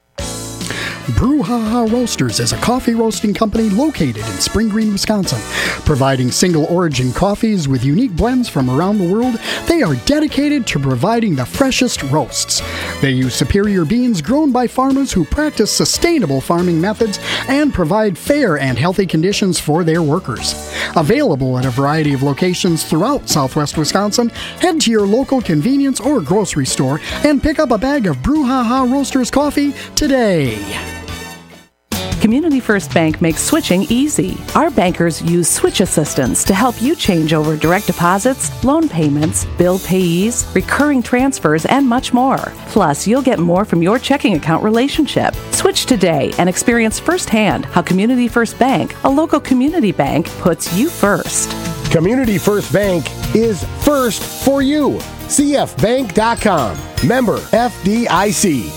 Brouhaha Roasters is a coffee roasting company located in Spring Green, Wisconsin. Providing single origin coffees with unique blends from around the world, they are dedicated to providing the freshest roasts. They use superior beans grown by farmers who practice sustainable farming methods and provide fair and healthy conditions for their workers. Available at a variety of locations throughout southwest Wisconsin, head to your local convenience or grocery store and pick up a bag of Brouhaha Roasters coffee today. Community First Bank makes switching easy. Our bankers use switch assistance to help you change over direct deposits, loan payments, bill payees, recurring transfers, and much more. Plus, you'll get more from your checking account relationship. Switch today and experience firsthand how Community First Bank, a local community bank, puts you first. Community First Bank is first for you. C F bank dot com. Member F D I C.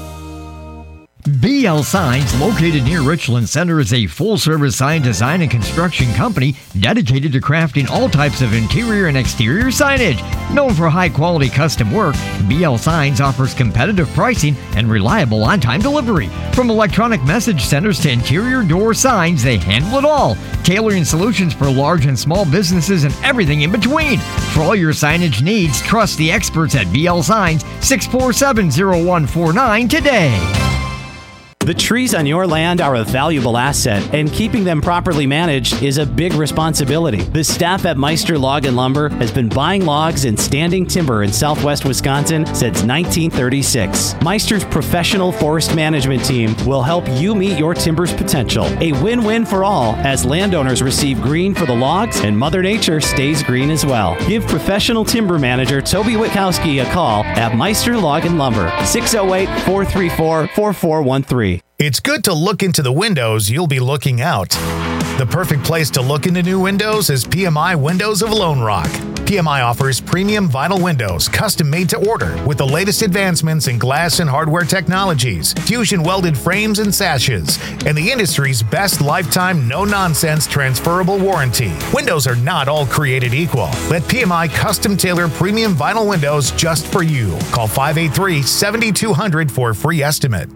B L Signs, located near Richland Center, is a full-service sign design and construction company dedicated to crafting all types of interior and exterior signage. Known for high-quality custom work, B L Signs offers competitive pricing and reliable on-time delivery. From electronic message centers to interior door signs, they handle it all, tailoring solutions for large and small businesses and everything in between. For all your signage needs, trust the experts at B L Signs, six four seven, zero one four nine today. The trees on your land are a valuable asset, and keeping them properly managed is a big responsibility. The staff at Meister Log and Lumber has been buying logs and standing timber in southwest Wisconsin since nineteen thirty-six. Meister's professional forest management team will help you meet your timber's potential. A win-win for all, as landowners receive green for the logs and Mother Nature stays green as well. Give professional timber manager Toby Witkowski a call at Meister Log and Lumber, six oh eight, four three four, four four one three. It's good to look into the windows you'll be looking out. The perfect place to look into new windows is P M I Windows of Lone Rock. P M I offers premium vinyl windows, custom made to order, with the latest advancements in glass and hardware technologies, fusion welded frames and sashes, and the industry's best lifetime no-nonsense transferable warranty. Windows are not all created equal. Let P M I custom tailor premium vinyl windows just for you. Call five eight three, seven two zero zero for a free estimate.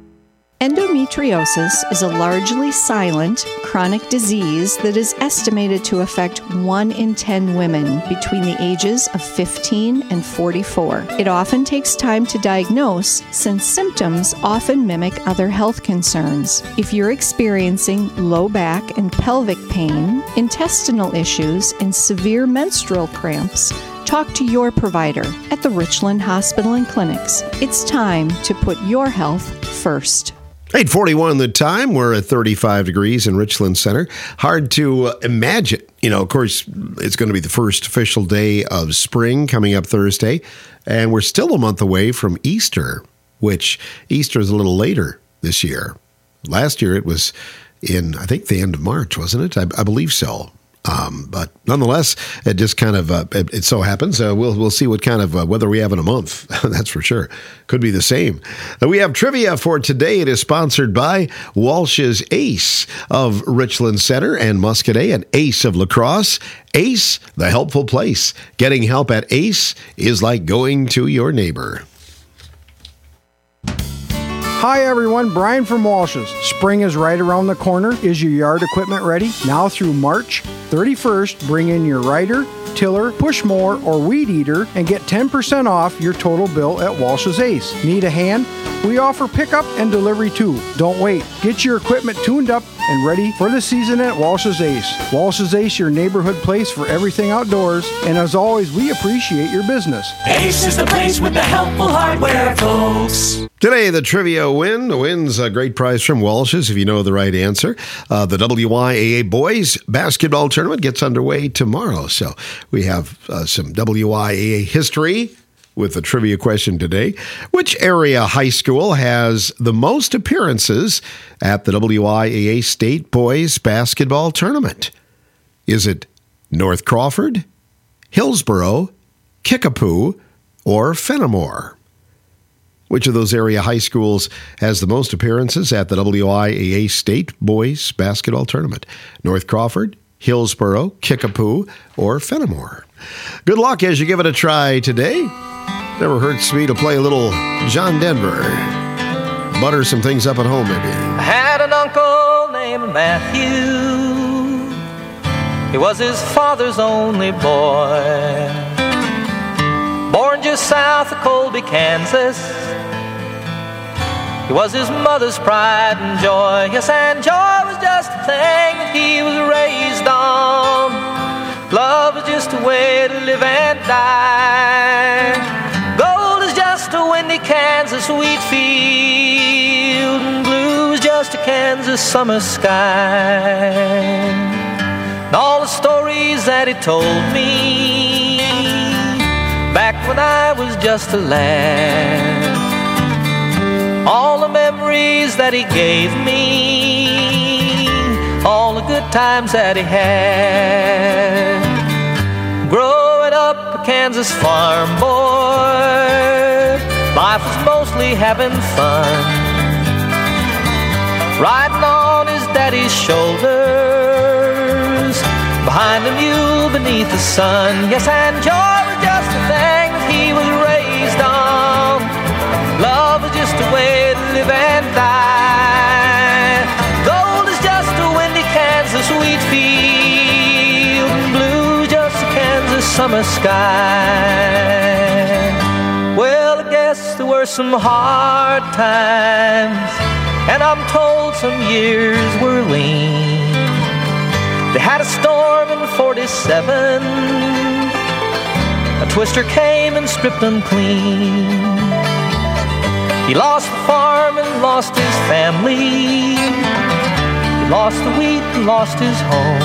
Endometriosis is a largely silent, chronic disease that is estimated to affect one in ten women between the ages of fifteen and forty-four. It often takes time to diagnose since symptoms often mimic other health concerns. If you're experiencing low back and pelvic pain, intestinal issues, and severe menstrual cramps, talk to your provider at the Richland Hospital and Clinics. It's time to put your health first. eight forty-one the time. We're at thirty-five degrees in Richland Center. Hard to uh, imagine. You know, of course, it's going to be the first official day of spring coming up Thursday. And we're still a month away from Easter, which Easter is a little later this year. Last year it was in, I think, the end of March, wasn't it? I, I believe so. Um, but nonetheless, it just kind of, uh, it, it so happens, uh, we'll we'll see what kind of uh, weather we have in a month. That's for sure. Could be the same. Uh, we have trivia for today. It is sponsored by Walsh's Ace of Richland Center and Muscadet, and Ace of La Crosse. Ace, the helpful place. Getting help at Ace is like going to your neighbor. Hi everyone, Brian from Walsh's. Spring is right around the corner. Is your yard equipment ready? Now through March thirty-first, bring in your rider, tiller, push more, or weed eater and get ten percent off your total bill at Walsh's Ace. Need a hand? We offer pickup and delivery too. Don't wait. Get your equipment tuned up and ready for the season at Walsh's Ace. Walsh's Ace, your neighborhood place for everything outdoors. And as always, we appreciate your business. Ace is the place with the helpful hardware, folks. Today, the trivia win. The win's a great prize from Walsh's if you know the right answer. Uh, the W I A A Boys Basketball Tournament gets underway tomorrow. So we have uh, some W I A A history with the trivia question today. Which area high school has the most appearances at the W I A A State Boys Basketball Tournament? Is it North Crawford, Hillsboro, Kickapoo, or Fenimore? Which of those area high schools has the most appearances at the W I A A State Boys Basketball Tournament? North Crawford, Hillsboro, Kickapoo, or Fenimore? Good luck as you give it a try today. Never hurts me to play a little John Denver. Butter some things up at home, maybe. I had an uncle named Matthew. He was his father's only boy. Born just south of Colby, Kansas. He was his mother's pride and joy. Yes, and joy was just a thing that he was raised on. Love is just a way to live and die. Gold is just a windy Kansas wheat field, and blue is just a Kansas summer sky. And all the stories that he told me back when I was just a lad, all the memories that he gave me, all the good times that he had. Growing up a Kansas farm boy, life was mostly having fun, riding on his daddy's shoulders, behind a mule beneath the sun. Yes, and joy was just a thing that he was raised on. Love is just a way to live and die. Gold is just a windy Kansas wheat field, and blue just a Kansas summer sky. Well, I guess there were some hard times, and I'm told some years were lean. They had a storm in forty-seven, a twister came and stripped them clean. He lost the farm and lost his family. He lost the wheat and lost his home.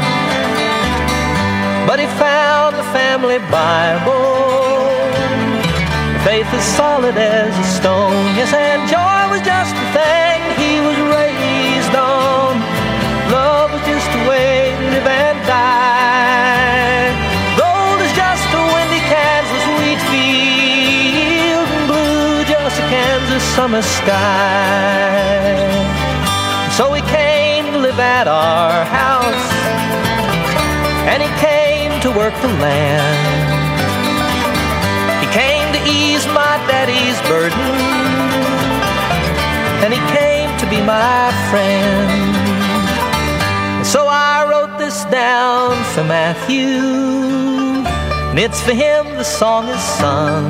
But he found the family Bible. The faith is solid as a stone. Yes, and joy was just the thing he was raised on. Love was just a way to live and die. Gold is just a windy Kansas wheat field, and blue just a Kansas summer sky. So he came to live at our house, and he came to work the land. He came to ease my daddy's burden, and he came to be my friend. So I wrote this down for Matthew, and it's for him the song is sung.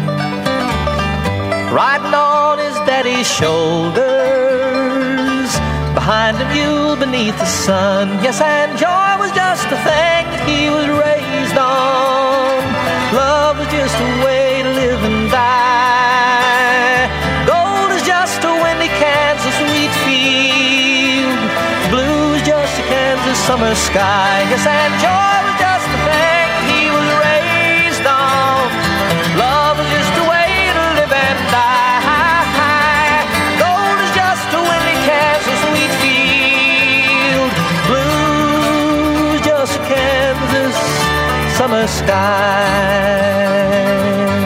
Riding on his daddy's shoulders, behind a mule beneath the sun. Yes, and joy was just a thing that he was raised on. Love was just a way to live and die. Gold is just a windy Kansas wheat field, blue is just a Kansas summer sky. Yes, and joy was just the thing he was raised on. Love was just a way to live and die. Gold is just a windy Kansas wheat field, blue is just a Kansas summer sky.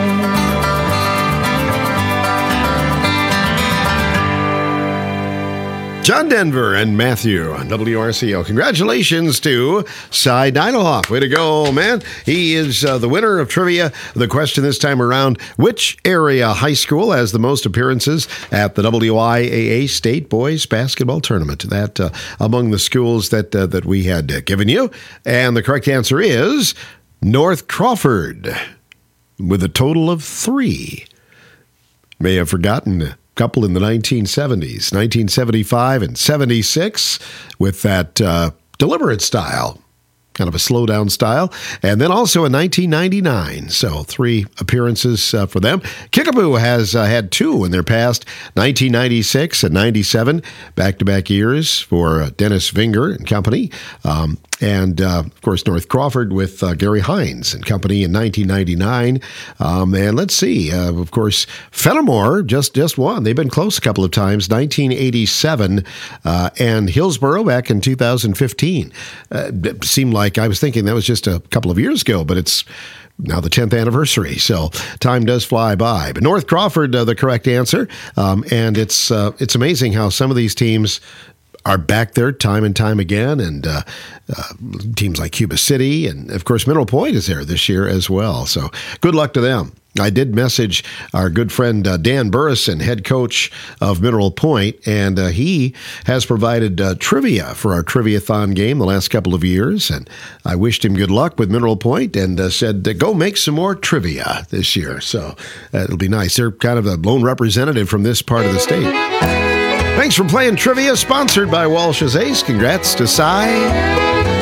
John Denver and Matthew on W R C O. Congratulations to Cy Deidelhoff. Way to go, man. He is uh, the winner of trivia. The question this time around, which area high school has the most appearances at the W I A A State Boys Basketball Tournament? That uh, among the schools that, uh, that we had uh, given you. And the correct answer is North Crawford with a total of three. May have forgotten a couple in the nineteen seventies, nineteen seventy-five and seventy-six with that uh, deliberate style. Kind of a slow-down style. And then also in nineteen ninety-nine. So three appearances uh, for them. Kickapoo has uh, had two in their past, nineteen ninety-six and ninety-seven. Back-to-back years for uh, Dennis Vinger and company. Um, and, uh, of course, North Crawford with uh, Gary Hines and company in nineteen ninety-nine. Um, and let's see. Uh, of course, Fenimore just, just won. They've been close a couple of times. nineteen eighty-seven uh, and Hillsborough back in two thousand fifteen. Uh, it seemed like I was thinking that was just a couple of years ago, but it's now the tenth anniversary, so time does fly by. But North Crawford, uh, the correct answer, um, and it's uh, it's amazing how some of these teams are back there time and time again, and uh, uh, teams like Cuba City, and of course Mineral Point is there this year as well, so good luck to them. I did message our good friend uh, Dan Burrison, head coach of Mineral Point, and uh, he has provided uh, trivia for our Trivia-thon game the last couple of years, and I wished him good luck with Mineral Point and uh, said, uh, go make some more trivia this year. So uh, it'll be nice. They're kind of a lone representative from this part of the state. Thanks for playing trivia, sponsored by Walsh's Ace. Congrats to Cy.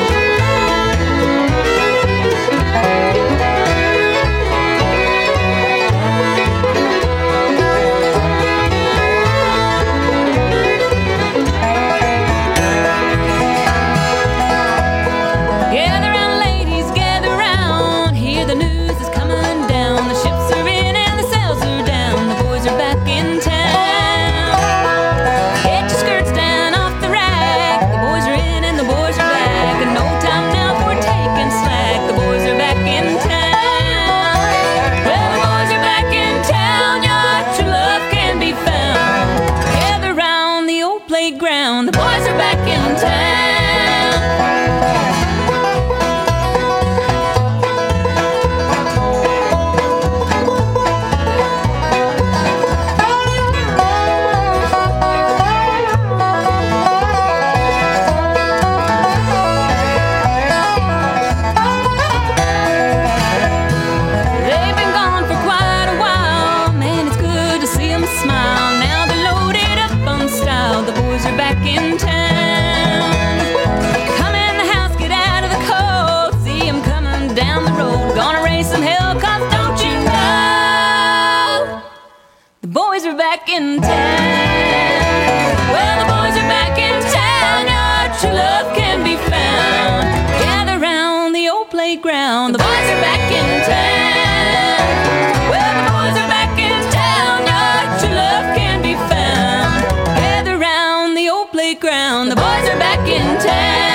In town. Well, the boys are back in town. Our true love can be found. Gather round the old playground. The boys are back in town. Well, the boys are back in town. Our true love can be found. Gather round the old playground. The boys are back in town.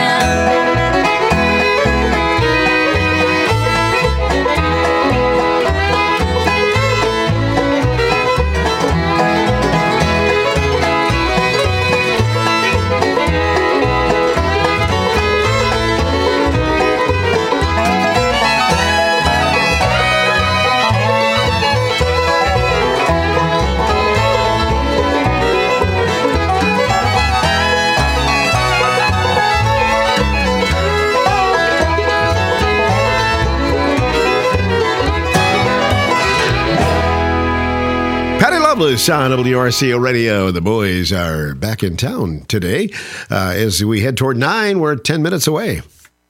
Loveless on W R C O Radio. The boys are back in town today. Uh, as we head toward nine, we're ten minutes away.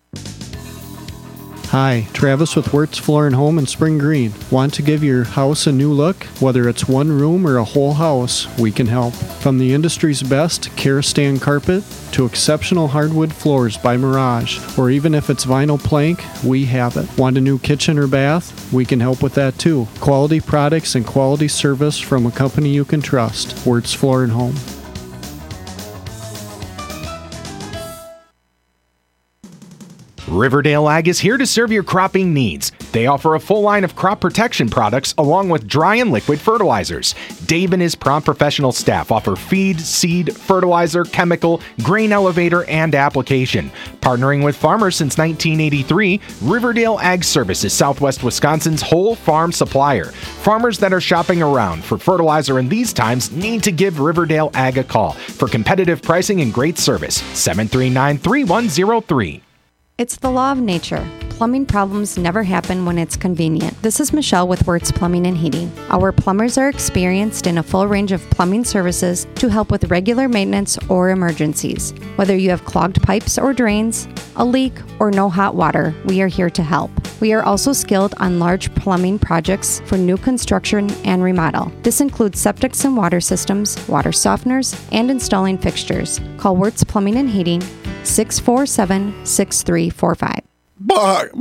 Hi, Travis with Wirtz Floor and Home in Spring Green. Want to give your house a new look? Whether it's one room or a whole house, we can help. From the industry's best Karastan carpet to exceptional hardwood floors by Mirage, or even if it's vinyl plank, we have it. Want a new kitchen or bath? We can help with that too. Quality products and quality service from a company you can trust. Wirtz Floor and Home. Riverdale Ag is here to serve your cropping needs. They offer a full line of crop protection products along with dry and liquid fertilizers. Dave and his prompt professional staff offer feed, seed, fertilizer, chemical, grain elevator, and application. Partnering with farmers since nineteen eighty-three, Riverdale Ag Service is Southwest Wisconsin's whole farm supplier. Farmers that are shopping around for fertilizer in these times need to give Riverdale Ag a call for competitive pricing and great service. seven three nine, three one zero three. It's the law of nature. Plumbing problems never happen when it's convenient. This is Michelle with Wirtz Plumbing and Heating. Our plumbers are experienced in a full range of plumbing services to help with regular maintenance or emergencies. Whether you have clogged pipes or drains, a leak, or no hot water, we are here to help. We are also skilled on large plumbing projects for new construction and remodel. This includes septics and water systems, water softeners, and installing fixtures. Call Wirtz Plumbing and Heating, six four seven, six three four five. Brock,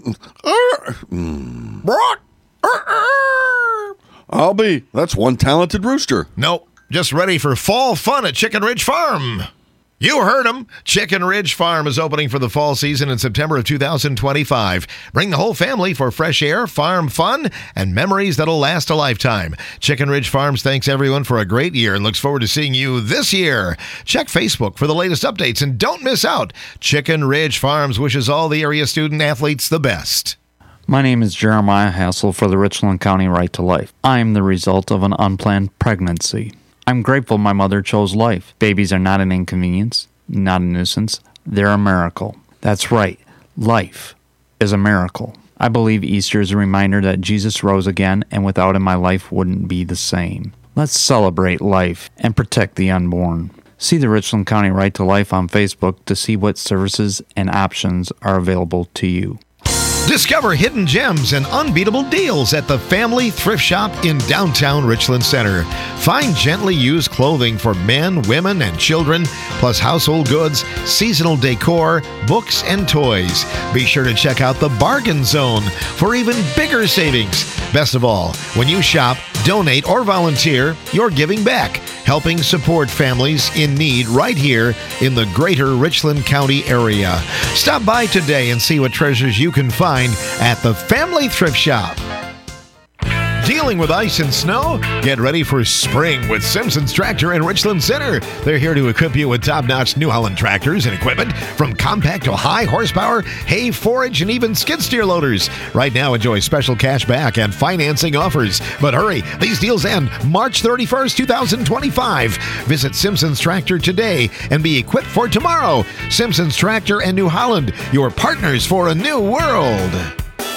I'll be. That's one talented rooster. Nope. Just ready for fall fun at Chicken Ridge Farm. You heard him. Chicken Ridge Farm is opening for the fall season in September of two thousand twenty-five. Bring the whole family for fresh air, farm fun, and memories that'll last a lifetime. Chicken Ridge Farms thanks everyone for a great year and looks forward to seeing you this year. Check Facebook for the latest updates and don't miss out. Chicken Ridge Farms wishes all the area student athletes the best. My name is Jeremiah Hassel for the Richland County Right to Life. I am the result of an unplanned pregnancy. I'm grateful my mother chose life. Babies are not an inconvenience, not a nuisance. They're a miracle. That's right. Life is a miracle. I believe Easter is a reminder that Jesus rose again, and without him my life wouldn't be the same. Let's celebrate life and protect the unborn. See the Richland County Right to Life on Facebook to see what services and options are available to you. Discover hidden gems and unbeatable deals at the Family Thrift Shop in downtown Richland Center. Find gently used clothing for men, women, and children, plus household goods, seasonal decor, books, and toys. Be sure to check out the Bargain Zone for even bigger savings. Best of all, when you shop, donate, or volunteer, you're giving back, helping support families in need right here in the greater Richland County area. Stop by today and see what treasures you can find at the Family Thrift Shop. Dealing with ice and snow? Get ready for spring with Simpson's Tractor in Richland Center. They're here to equip you with top-notch New Holland tractors and equipment, from compact to high horsepower, hay, forage, and even skid steer loaders. Right now, enjoy special cash back and financing offers. But hurry, these deals end March thirty-first, twenty twenty-five. Visit Simpson's Tractor today and be equipped for tomorrow. Simpson's Tractor and New Holland, your partners for a new world.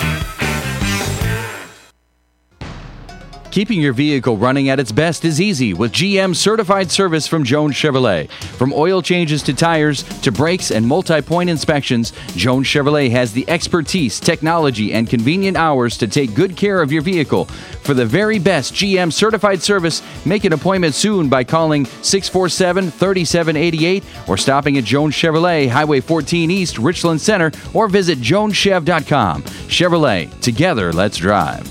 Keeping your vehicle running at its best is easy with G M Certified Service from Jones Chevrolet. From oil changes to tires to brakes and multi-point inspections, Jones Chevrolet has the expertise, technology, and convenient hours to take good care of your vehicle. For the very best G M Certified Service, make an appointment soon by calling six four seven, three seven eight eight or stopping at Jones Chevrolet, Highway fourteen East, Richland Center, or visit jones chev dot com. Chevrolet, together, let's drive.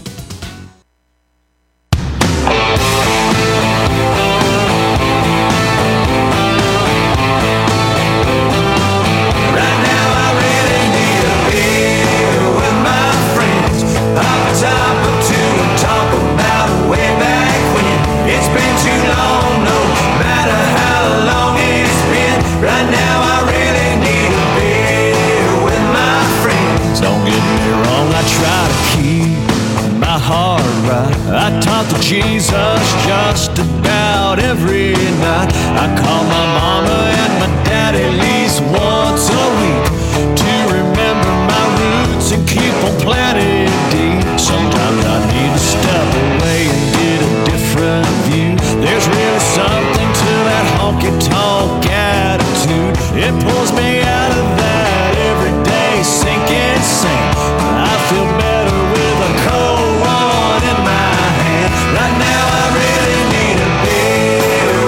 Jesus just about every night. I call my mama and my daddy at least once a week to remember my roots and keep on planting deep. Sometimes I need to step away and get a different view. There's really something to that honky-tonk attitude. It pulls me out of that everyday sinking sand. I feel better with a cold one in my hand. Right now I really need a beer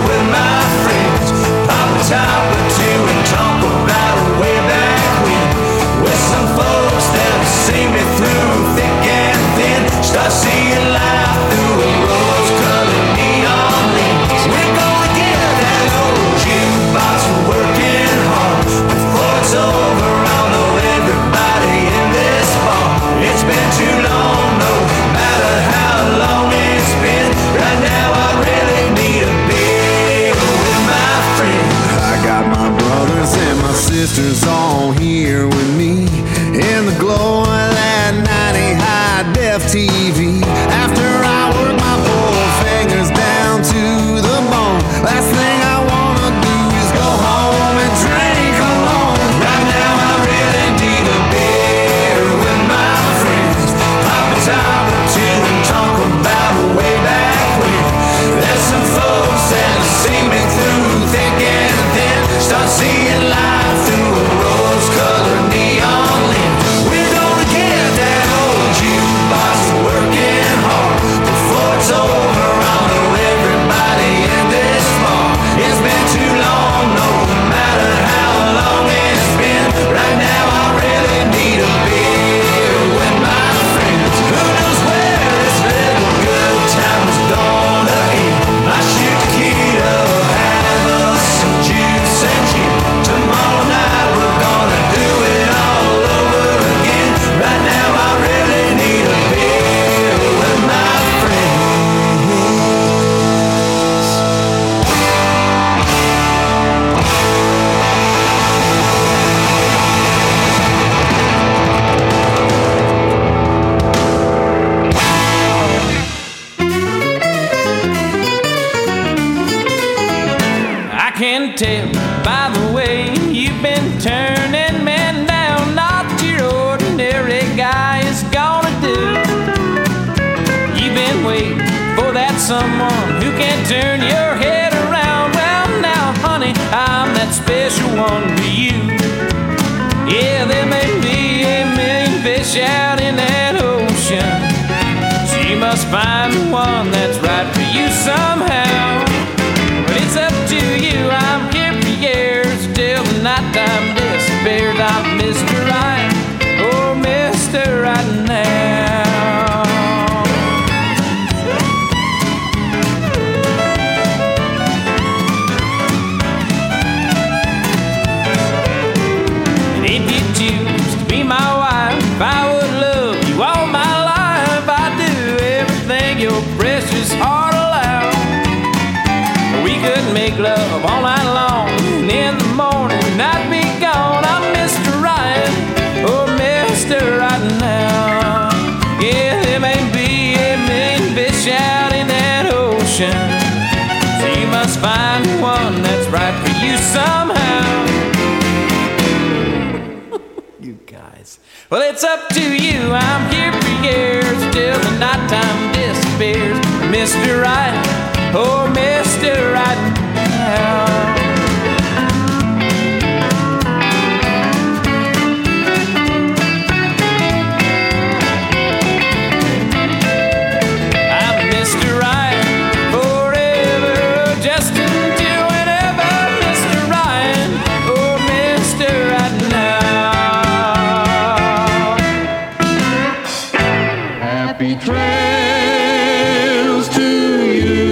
can tell by the way you've been turning men down. Not your ordinary guy is gonna do. You've been waiting for that someone who can turn your head around. Well, now, honey, I'm that special one to you. Yeah, there may be a million fish out in that ocean. She must find the one that's right for you somehow. But it's up to you, I'm here for years till the nighttime disappears. I'm Mister Right, oh Mister Right now. And if you choose to be my wife, I would love you all my life. I'd do everything your precious heart allowed. We could make love all night long, and in the morning I'd be gone. I'm Mister Right, oh Mister Right now. Yeah, there may be a million fish out in that ocean, so you must find one that's right for you somehow. You guys. Well, it's up to you, I'm here for years till the nighttime disappears. Mister Right, oh Mister Right now. I'm Mister Right forever, just until whenever. Mister Right, oh Mister Right now. Happy trails to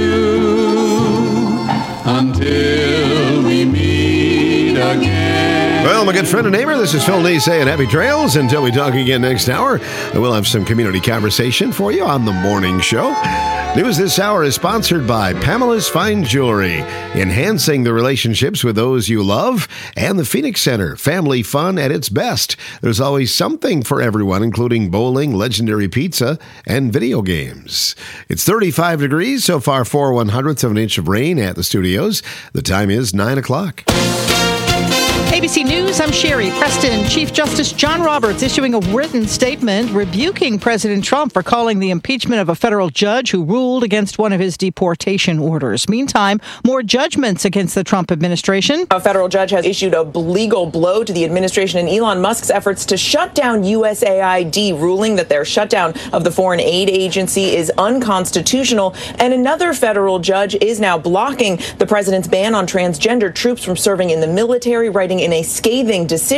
you until we meet again. Well, my good friend and neighbor, this is Phil Lee saying happy trails until we talk again next hour. We'll have some community conversation for you on the morning show. News this hour is sponsored by Pamela's Fine Jewelry, enhancing the relationships with those you love, and the Phoenix Center, family fun at its best. There's always something for everyone, including bowling, legendary pizza, and video games. It's thirty-five degrees, so far four one hundredths of an inch of rain at the studios. The time is nine o'clock. A B C News, I'm Sherry Preston. Chief Justice John Roberts issuing a written statement rebuking President Trump for calling the impeachment of a federal judge who ruled against one of his deportation orders. Meantime, more judgments against the Trump administration. A federal judge has issued a legal blow to the administration and Elon Musk's efforts to shut down U S A I D, ruling that their shutdown of the foreign aid agency is unconstitutional. And another federal judge is now blocking the president's ban on transgender troops from serving in the military, writing in a scathing decision